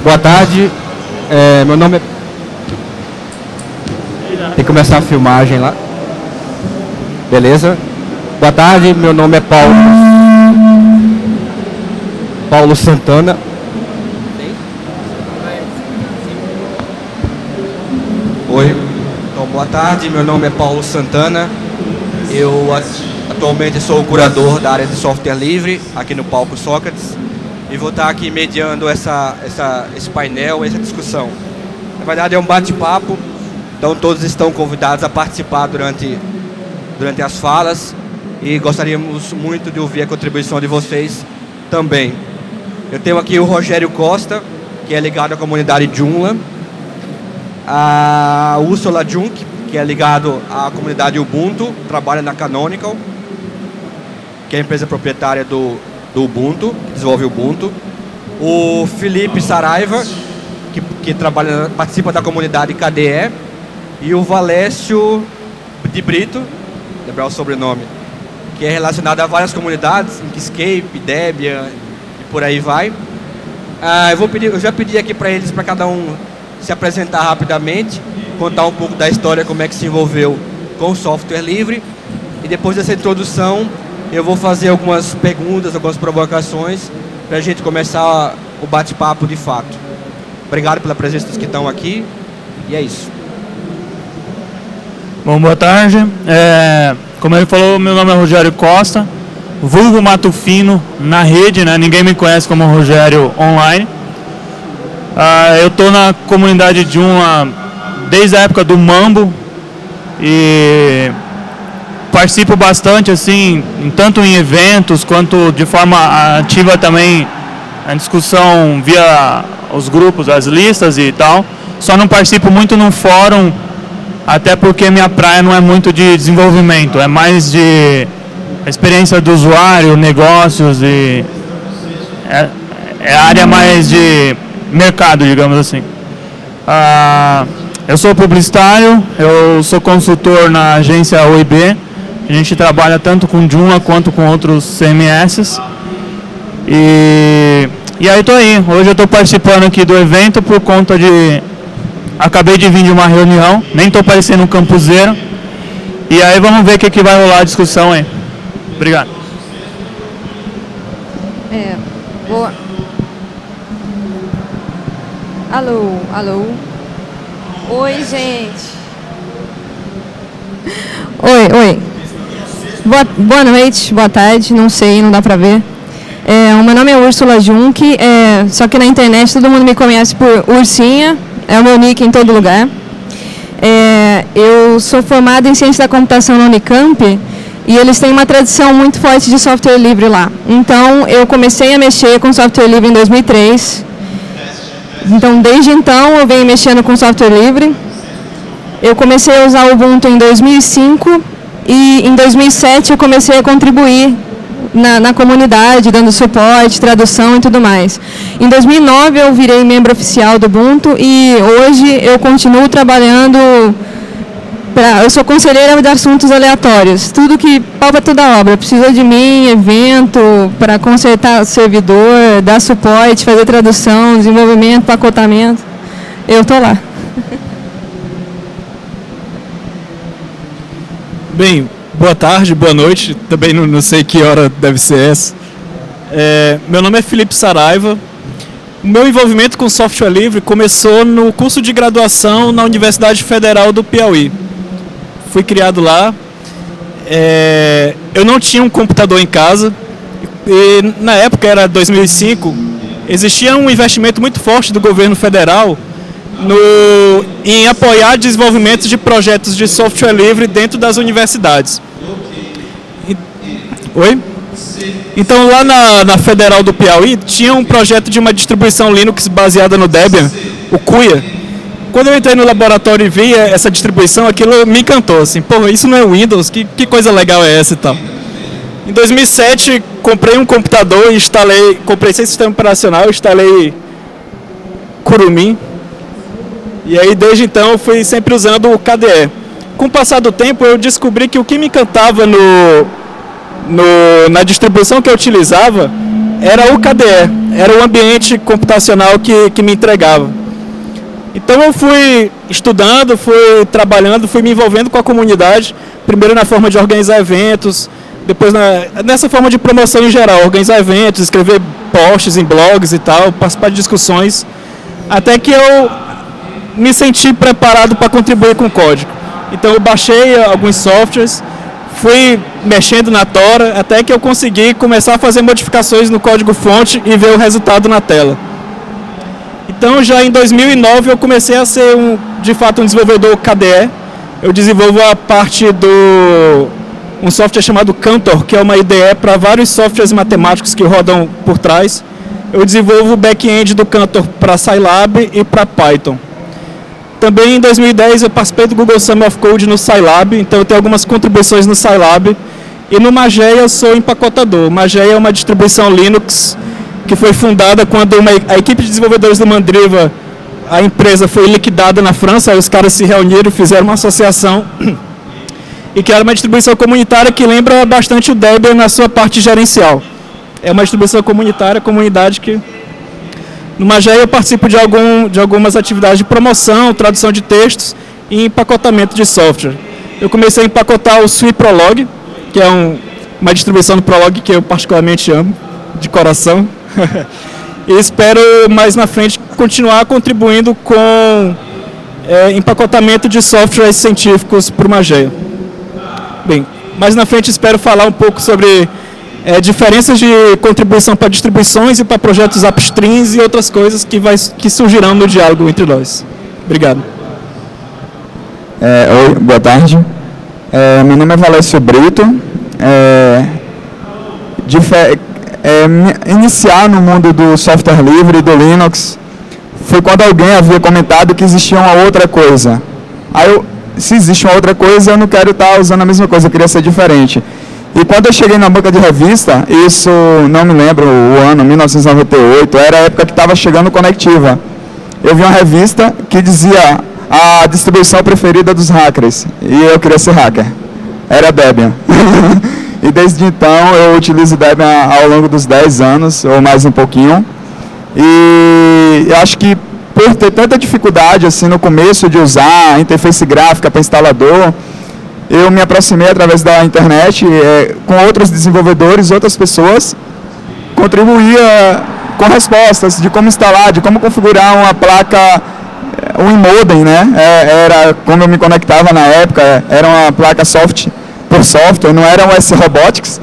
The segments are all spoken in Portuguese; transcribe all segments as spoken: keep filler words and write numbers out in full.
Boa tarde, é, meu nome é... Tem que começar a filmagem lá. Beleza? Boa tarde, meu nome é Paulo. Paulo Santana. Oi. Então, boa tarde, meu nome é Paulo Santana. Eu atualmente sou o curador da área de software livre aqui no Palco Sócrates e vou estar aqui mediando essa, essa, esse painel, essa discussão. Na verdade é um bate-papo, então todos estão convidados a participar durante, durante as falas e gostaríamos muito de ouvir a contribuição de vocês também. Eu tenho aqui o Rogério Costa, que é ligado à comunidade Joomla, a Úrsula Junk, que é ligado à comunidade Ubuntu, trabalha na Canonical, que é a empresa proprietária do, do Ubuntu, que desenvolve o Ubuntu. O Felipe Saraiva, que, que trabalha, participa da comunidade K D E. E o Valécio de Brito, lembrar o sobrenome, que é relacionado a várias comunidades, Inkscape, Debian e por aí vai. Ah, eu, vou pedir, eu já pedi aqui para eles, para cada um se apresentar rapidamente, contar um pouco da história, como é que se envolveu com o software livre. E depois dessa introdução, eu vou fazer algumas perguntas, algumas provocações, para a gente começar o bate-papo de fato. Obrigado pela presença dos que estão aqui, e é isso. Bom, boa tarde. É, como ele falou, meu nome é Rogério Costa, vulgo Mato Fino na rede, né? Ninguém me conhece como Rogério online. Ah, eu estou na comunidade de uma desde a época do Mambo e participo bastante, assim, tanto em eventos quanto de forma ativa também a discussão via os grupos, as listas e tal. Só não participo muito no fórum, até porque minha praia não é muito de desenvolvimento, é mais de experiência do usuário, negócios e é, é a área mais de mercado, digamos assim. Ah, eu sou publicitário, eu sou consultor na agência O I B. A gente trabalha tanto com Joomla quanto com outros C M S. E, e aí estou aí. Hoje eu estou participando aqui do evento por conta de... Acabei de vir de uma reunião, nem estou parecendo um campuseiro. E aí vamos ver o que, que vai rolar a discussão aí. Obrigado. É, boa. Alô, alô. Oi, gente. Oi, oi. Boa, boa noite, boa tarde, não sei, não dá pra ver. É, o meu nome é Úrsula Junk, é, só que na internet todo mundo me conhece por Ursinha, é o meu nick em todo lugar. É, eu sou formada em Ciência da Computação na Unicamp e eles têm uma tradição muito forte de software livre lá. Então, eu comecei a mexer com software livre em dois mil e três. Então, desde então, eu venho mexendo com software livre. Eu comecei a usar o Ubuntu em dois mil e cinco e em dois mil e sete eu comecei a contribuir na, na comunidade, dando suporte, tradução e tudo mais. Em dois mil e nove eu virei membro oficial do Ubuntu e hoje eu continuo trabalhando, pra, eu sou conselheira de assuntos aleatórios, tudo que palpa toda a obra, precisa de mim, evento, para consertar servidor, dar suporte, fazer tradução, desenvolvimento, pacotamento, eu estou lá. Bem, boa tarde, boa noite, também não, não sei que hora deve ser essa. É, meu nome é Felipe Saraiva. O meu envolvimento com software livre começou no curso de graduação na Universidade Federal do Piauí. Fui criado lá. É, eu não tinha um computador em casa e na época, era dois mil e cinco, existia um investimento muito forte do governo federal No, em apoiar desenvolvimento de projetos de software livre dentro das universidades. E, oi? Então, lá na, na Federal do Piauí, tinha um projeto de uma distribuição Linux baseada no Debian, o Kuia. Quando eu entrei no laboratório e vi essa distribuição, aquilo me encantou. Assim, pô, isso não é Windows? Que, que coisa legal é essa e tal? Em dois mil e sete, comprei um computador e instalei, comprei sem sistema operacional, instalei Kurumin. E aí, desde então, eu fui sempre usando o K D E. Com o passar do tempo, eu descobri que o que me encantava no, no, na distribuição que eu utilizava era o K D E, era o ambiente computacional que, que me entregava. Então eu fui estudando, fui trabalhando, fui me envolvendo com a comunidade, primeiro na forma de organizar eventos, depois na, nessa forma de promoção em geral, organizar eventos, escrever posts em blogs e tal, participar de discussões, até que eu me senti preparado para contribuir com o código. Então eu baixei alguns softwares, fui mexendo na Tora, até que eu consegui começar a fazer modificações no código-fonte e ver o resultado na tela. Então já em dois mil e nove eu comecei a ser, um, de fato, um desenvolvedor K D E. Eu desenvolvo a parte do um software chamado Cantor, que é uma I D E para vários softwares matemáticos que rodam por trás. Eu desenvolvo o back-end do Cantor para Scilab e para Python. Também em dois mil e dez eu participei do Google Summer of Code no Scilab, então eu tenho algumas contribuições no Scilab. E no Mageia eu sou empacotador. Mageia é uma distribuição Linux que foi fundada quando uma, a equipe de desenvolvedores do Mandriva, a empresa foi liquidada na França, aí os caras se reuniram, fizeram uma associação e criaram uma distribuição comunitária que lembra bastante o Debian na sua parte gerencial. É uma distribuição comunitária, comunidade que... No Mageia eu participo de, algum, de algumas atividades de promoção, tradução de textos e empacotamento de software. Eu comecei a empacotar o Sui Prolog, que é um, uma distribuição do Prolog que eu particularmente amo, de coração. E espero mais na frente continuar contribuindo com é, empacotamento de softwares científicos para o Mageia. Bem, mais na frente espero falar um pouco sobre é, diferenças de contribuição para distribuições e para projetos upstreams e outras coisas que, vai, que surgirão no diálogo entre nós. Obrigado. É, oi, boa tarde. É, meu nome é Valécio Brito. É, difer É, iniciar no mundo do software livre e do Linux foi quando alguém havia comentado que existia uma outra coisa. Aí eu, se existe uma outra coisa, eu não quero estar usando a mesma coisa, eu queria ser diferente. E quando eu cheguei na banca de revista, isso não me lembro o ano, mil novecentos e noventa e oito, era a época que estava chegando o Conectiva. Eu vi uma revista que dizia a distribuição preferida dos hackers, e eu queria ser hacker. Era Debian. E desde então eu utilizo Debian ao longo dos dez anos, ou mais um pouquinho. E eu acho que por ter tanta dificuldade assim no começo de usar a interface gráfica para instalador, eu me aproximei através da internet é, com outros desenvolvedores, outras pessoas, contribuía com respostas de como instalar, de como configurar uma placa, um modem, né? É, era como eu me conectava na época, era uma placa soft por software, não era um S Robotics.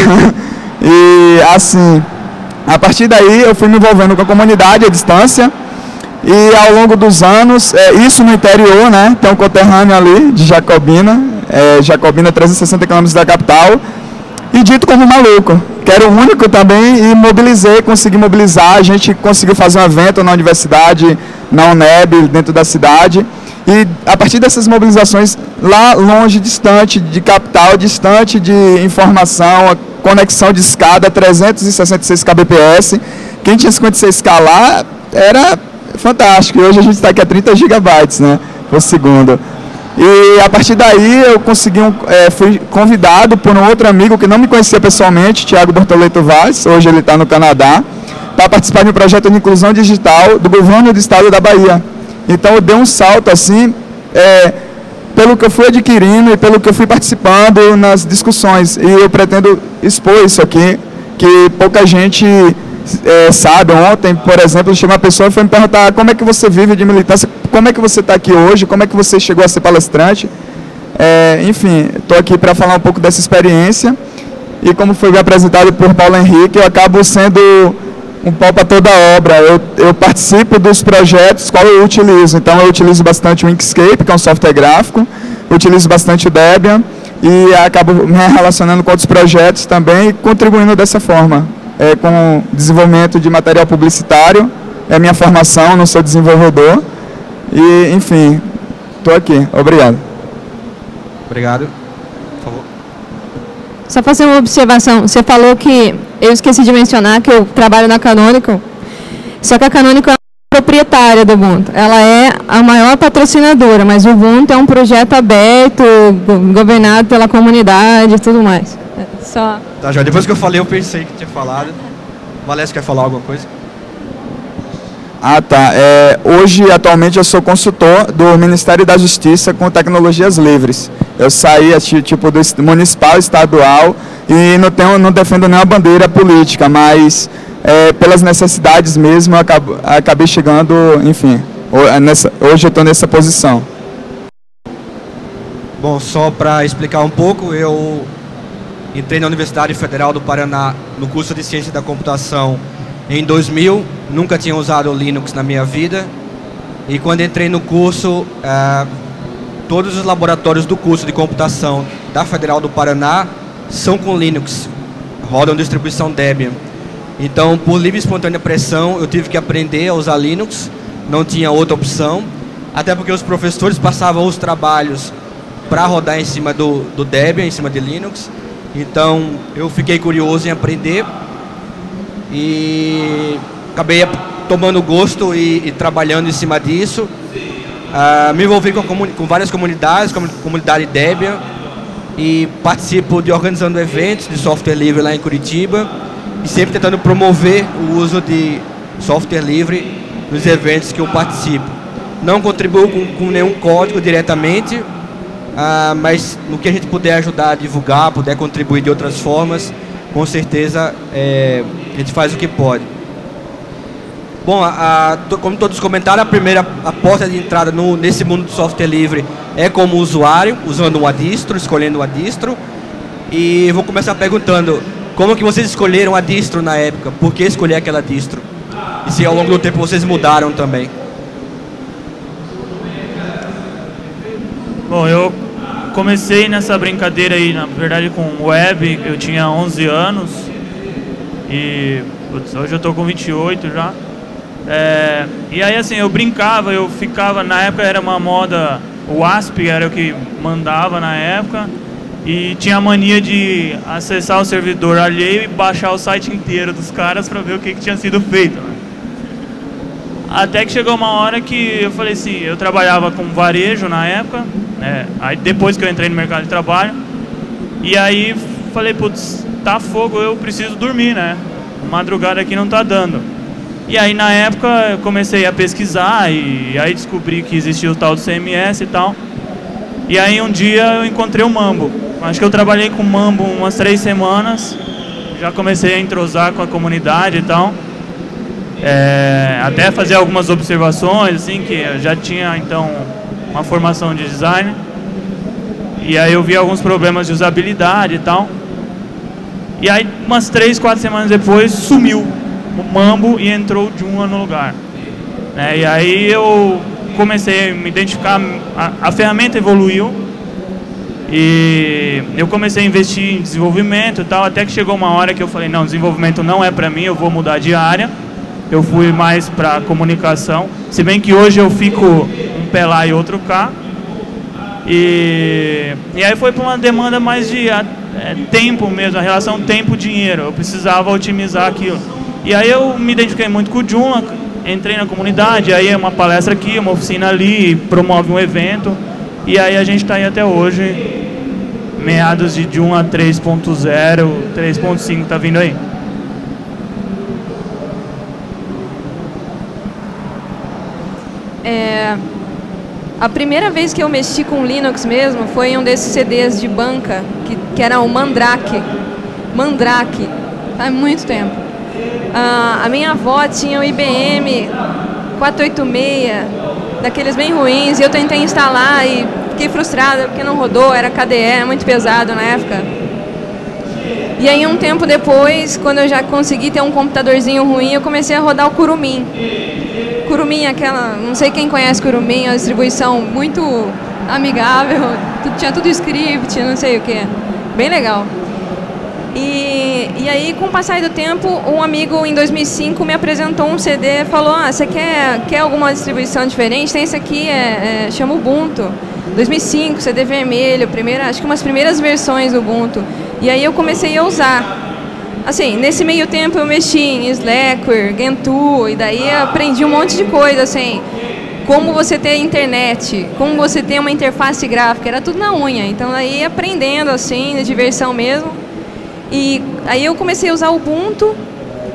E assim, a partir daí eu fui me envolvendo com a comunidade à distância e ao longo dos anos, é, isso no interior, né, tem um conterrâneo ali de Jacobina, é, Jacobina trezentos e sessenta quilômetros da capital, e dito como maluco, que era o único também, e mobilizei, consegui mobilizar, a gente conseguiu fazer um evento na universidade, na UNEB, dentro da cidade. E a partir dessas mobilizações, lá longe, distante de capital, distante de informação, a conexão de escada, trezentos e sessenta e seis kbps, quem tinha cinquenta e seis K lá era fantástico, e hoje a gente está aqui a trinta gigabytes, né, por segundo. E a partir daí eu consegui, um, é, fui convidado por um outro amigo que não me conhecia pessoalmente, Thiago Bortoleto Vaz, hoje ele está no Canadá, para participar de um projeto de inclusão digital do governo do estado da Bahia. Então eu dei um salto assim, é, pelo que eu fui adquirindo e pelo que eu fui participando nas discussões. E eu pretendo expor isso aqui, que pouca gente é, sabe. Ontem, por exemplo, chegou uma pessoa e foi me perguntar como é que você vive de militância, como é que você está aqui hoje, como é que você chegou a ser palestrante. É, enfim, estou aqui para falar um pouco dessa experiência. E como foi apresentado por Paulo Henrique, eu acabo sendo um pau para toda a obra. Eu, eu participo dos projetos qual eu utilizo. Então eu utilizo bastante o Inkscape, que é um software gráfico, eu utilizo bastante o Debian e acabo me relacionando com outros projetos também e contribuindo dessa forma, é, com desenvolvimento de material publicitário. É minha formação, não sou desenvolvedor. E, enfim, estou aqui. Obrigado. Obrigado. Por favor. Só fazer uma observação. Você falou que, eu esqueci de mencionar que eu trabalho na Canonical, só que a Canonical é a proprietária do Ubuntu. Ela é a maior patrocinadora, mas o Ubuntu é um projeto aberto, governado pela comunidade e tudo mais. Só... Tá, já depois que eu falei, eu pensei que tinha falado. Valécio quer falar alguma coisa? Ah, tá. É, hoje, atualmente, eu sou consultor do Ministério da Justiça com tecnologias livres. Eu saí, tipo, do municipal, estadual, e não, tenho, não defendo nenhuma bandeira política, mas é, pelas necessidades mesmo, eu acabo, acabei chegando, enfim, nessa, hoje eu estou nessa posição. Bom, só para explicar um pouco, eu entrei na Universidade Federal do Paraná no curso de Ciência da Computação em dois mil, nunca tinha usado o Linux na minha vida, e quando entrei no curso, eh, todos os laboratórios do curso de computação da Federal do Paraná são com Linux, rodam distribuição Debian. Então, por livre e espontânea pressão, eu tive que aprender a usar Linux, não tinha outra opção, até porque os professores passavam os trabalhos para rodar em cima do, do Debian, em cima de Linux. Então, eu fiquei curioso em aprender e acabei tomando gosto e, e trabalhando em cima disso. Uh, me envolvi com, com várias comunidades, como a comunidade Debian, e participo de organizando eventos de software livre lá em Curitiba, e sempre tentando promover o uso de software livre nos eventos que eu participo. Não contribuo com, com nenhum código diretamente, uh, mas no que a gente puder ajudar a divulgar, puder contribuir de outras formas, com certeza é, a gente faz o que pode. Bom, a, a, como todos comentaram, a primeira a porta de entrada no, nesse mundo do software livre é como usuário, usando uma distro, escolhendo uma distro. E vou começar perguntando, como que vocês escolheram a distro na época? Por que escolher aquela distro? E se ao longo do tempo vocês mudaram também? Bom, eu comecei nessa brincadeira aí, na verdade, com web, eu tinha onze anos e putz, hoje eu tô com vinte e oito já. É, e aí assim, eu brincava, eu ficava, na época era uma moda, o A S P era o que mandava na época, e tinha a mania de acessar o servidor alheio e baixar o site inteiro dos caras para ver o que, que tinha sido feito, né? Até que chegou uma hora que eu falei assim, eu trabalhava com varejo na época, né? Aí depois que eu entrei no mercado de trabalho, e aí falei, putz, tá fogo, eu preciso dormir, né? Madrugada aqui não tá dando. E aí na época eu comecei a pesquisar e aí descobri que existia o tal do C M S e tal. E aí um dia eu encontrei o Mambo. Acho que eu trabalhei com o Mambo umas três semanas, já comecei a entrosar com a comunidade e tal. É, até fazer algumas observações, assim, que eu já tinha então uma formação de design. E aí eu vi alguns problemas de usabilidade e tal. E aí umas três, quatro semanas depois sumiu o Mambo e entrou o Joomla no lugar, né? E aí eu comecei a me identificar, a, a ferramenta evoluiu e eu comecei a investir em desenvolvimento e tal, até que chegou uma hora que eu falei, não, desenvolvimento não é pra mim, eu vou mudar de área. Eu fui mais pra comunicação, se bem que hoje eu fico um pé lá e outro cá. E, e aí foi para uma demanda mais de é, tempo mesmo, a relação tempo-dinheiro, eu precisava otimizar aquilo. E aí eu me identifiquei muito com o Joomla, entrei na comunidade, aí é uma palestra aqui, uma oficina ali, promove um evento, e aí a gente está aí até hoje, meados de Joomla três ponto zero, três ponto cinco está vindo aí. É, a primeira vez que eu mexi com Linux mesmo foi em um desses C Ds de banca, que, que era o Mandrake. Mandrake, faz muito tempo. Ah, a minha avó tinha o I B M quatrocentos e oitenta e seis, daqueles bem ruins, e eu tentei instalar e fiquei frustrada porque não rodou, era K D E, muito pesado na época. E aí um tempo depois, quando eu já consegui ter um computadorzinho ruim, eu comecei a rodar o Kurumin. Kurumin, aquela, não sei quem conhece Kurumin, é uma distribuição muito amigável, tinha tudo script, não sei o que, bem legal. E, e aí, com o passar do tempo, um amigo em dois mil e cinco me apresentou um C D e falou, ah, você quer, quer alguma distribuição diferente? Tem esse aqui, é, é, chama Ubuntu. dois mil e cinco, C D vermelho, primeira, acho que umas primeiras versões do Ubuntu. E aí eu comecei a usar. Assim, nesse meio tempo eu mexi em Slackware, Gentoo, e daí eu aprendi um monte de coisa, assim, como você ter internet, como você ter uma interface gráfica, era tudo na unha. Então aí aprendendo, assim, de diversão mesmo. E aí eu comecei a usar o Ubuntu,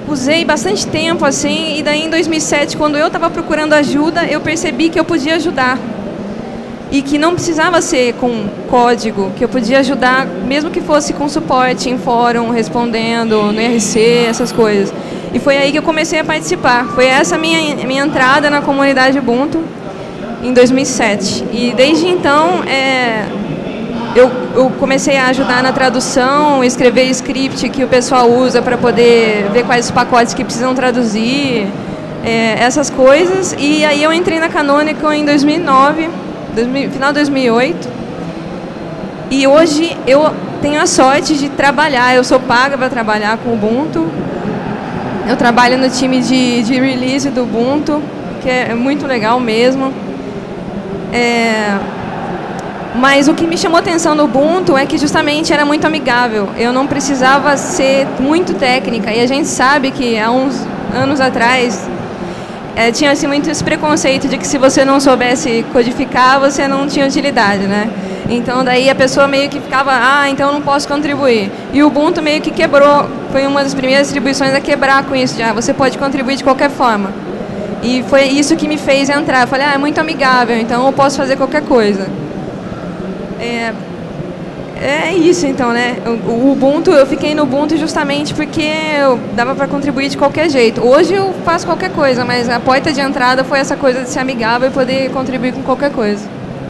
usei bastante tempo, assim, e daí em dois mil e sete, quando eu estava procurando ajuda, eu percebi que eu podia ajudar. E que não precisava ser com código, que eu podia ajudar, mesmo que fosse com suporte em fórum, respondendo, no I R C, essas coisas. E foi aí que eu comecei a participar. Foi essa minha, minha entrada na comunidade Ubuntu, em dois mil e sete. E desde então, é, eu, eu comecei a ajudar na tradução, escrever script que o pessoal usa para poder ver quais os pacotes que precisam traduzir, é, essas coisas. E aí eu entrei na Canonical em dois mil e nove, final de dois mil e oito, e hoje eu tenho a sorte de trabalhar, eu sou paga para trabalhar com o Ubuntu, eu trabalho no time de, de release do Ubuntu, que é muito legal mesmo, é, mas o que me chamou a atenção no Ubuntu é que justamente era muito amigável, eu não precisava ser muito técnica, e a gente sabe que há uns anos atrás É, tinha assim, muito esse preconceito de que se você não soubesse codificar, você não tinha utilidade, né? Então daí a pessoa meio que ficava, ah, então eu não posso contribuir. E o Ubuntu meio que quebrou, foi uma das primeiras distribuições a quebrar com isso, já você pode contribuir de qualquer forma. E foi isso que me fez entrar. Eu falei, ah, é muito amigável, então eu posso fazer qualquer coisa. É, é isso então, né? O, o Ubuntu, eu fiquei no Ubuntu justamente porque eu dava para contribuir de qualquer jeito. Hoje eu faço qualquer coisa, mas a porta de entrada foi essa coisa de ser amigável e poder contribuir com qualquer coisa.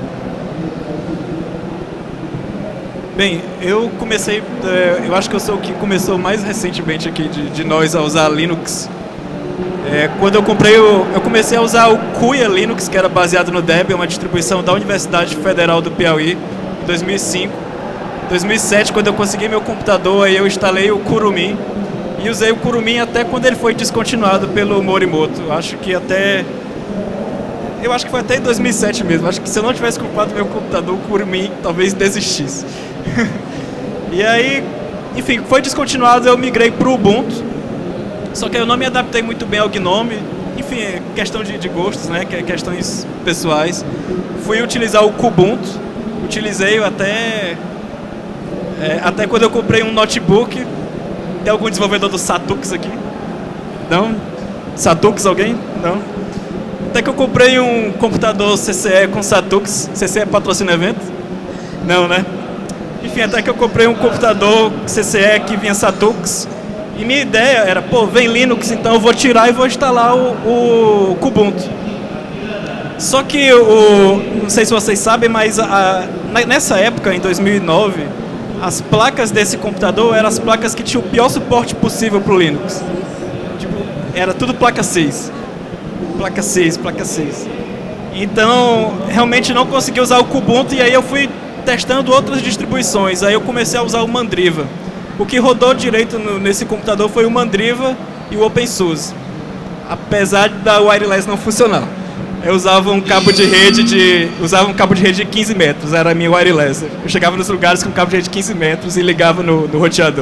Bem, eu comecei, eu acho que eu sou o que começou mais recentemente aqui de, de nós a usar Linux. É, quando eu comprei, o, eu comecei a usar o Kuya Linux, que era baseado no Debian, uma distribuição da Universidade Federal do Piauí, em dois mil e cinco. Em dois mil e sete, quando eu consegui meu computador, aí eu instalei o Kurumin e usei o Kurumin até quando ele foi descontinuado pelo Morimoto. Acho que até... Eu acho que foi até em dois mil e sete mesmo. Acho que se eu não tivesse comprado meu computador, o Kurumin talvez desistisse. E aí, enfim, foi descontinuado, eu migrei para o Ubuntu. Só que eu não me adaptei muito bem ao Gnome. Enfim, é questão de, de gostos, né? Que é questões pessoais. Fui utilizar o Kubuntu. Utilizei até... É, até quando eu comprei um notebook. Tem algum desenvolvedor do Satux aqui? Não? Satux alguém? Não? Até que eu comprei um computador C C E com Satux. C C E patrocina evento? Não, né? Enfim, até que eu comprei um computador C C E que vinha Satux. E minha ideia era, pô, vem Linux, então eu vou tirar e vou instalar o, o Kubuntu. Só que, o, não sei se vocês sabem, mas a, nessa época, em dois mil e nove... as placas desse computador eram as placas que tinham o pior suporte possível para o Linux. Tipo, era tudo placa seis. Placa seis, placa seis. Então, realmente não consegui usar o Kubuntu e aí eu fui testando outras distribuições. Aí eu comecei a usar o Mandriva. O que rodou direito no, nesse computador foi o Mandriva e o OpenSUSE. Apesar da wireless não funcionar. Eu usava um cabo de rede de usava um cabo de rede de quinze metros, era a minha wireless. Eu chegava nos lugares com um cabo de rede de quinze metros e ligava no, no roteador.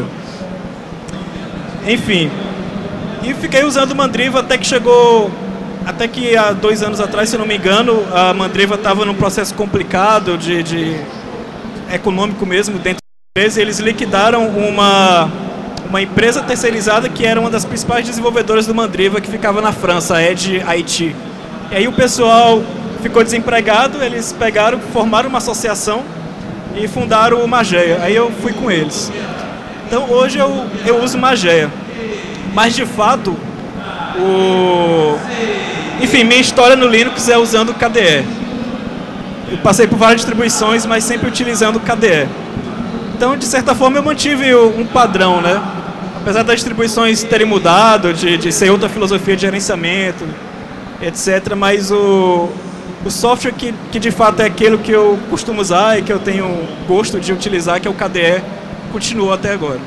Enfim, e fiquei usando o Mandriva até que chegou, até que há dois anos atrás, se eu não me engano, a Mandriva estava num processo complicado de, de econômico mesmo dentro da empresa, e eles liquidaram uma uma empresa terceirizada que era uma das principais desenvolvedoras do Mandriva, que ficava na França, a Edge I T. E aí o pessoal ficou desempregado, eles pegaram, formaram uma associação e fundaram o Mageia. Aí eu fui com eles. Então hoje eu, eu uso Mageia. Mas de fato, o... enfim, minha história no Linux é usando K D E. Eu passei por várias distribuições, mas sempre utilizando K D E. Então, de certa forma, eu mantive um padrão, né? Apesar das distribuições terem mudado, de, de ser outra filosofia de gerenciamento, etcétera, mas o, o software que, que de fato é aquele que eu costumo usar e que eu tenho gosto de utilizar, que é o K D E, continuou até agora.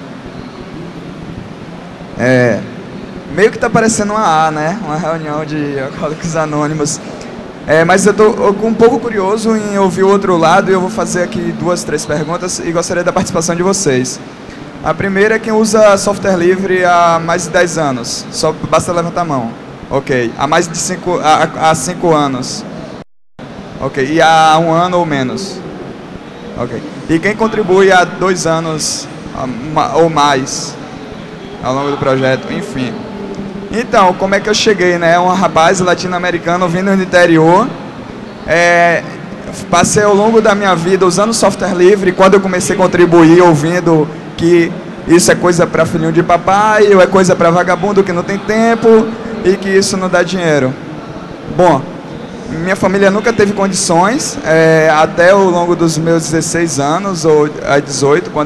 É, meio que está parecendo uma A, né? Uma reunião de Alcoólicos Anônimos. É, mas eu estou um pouco curioso em ouvir o outro lado e eu vou fazer aqui duas, três perguntas e gostaria da participação de vocês. A primeira é quem usa software livre há mais de dez anos. Só basta levantar a mão. Ok. Há mais de cinco, há, há cinco anos. Ok. E há um ano ou menos. Ok. E quem contribui há dois anos ou mais ao longo do projeto, enfim. Então, como é que eu cheguei, né? Um rapaz latino-americano vindo do interior. É, passei ao longo da minha vida usando software livre. Quando eu comecei a contribuir, ouvindo que isso é coisa para filhinho de papai, ou é coisa para vagabundo que não tem tempo e que isso não dá dinheiro. Bom, minha família nunca teve condições, é, até ao longo dos meus dezesseis anos, ou a dezoito, quando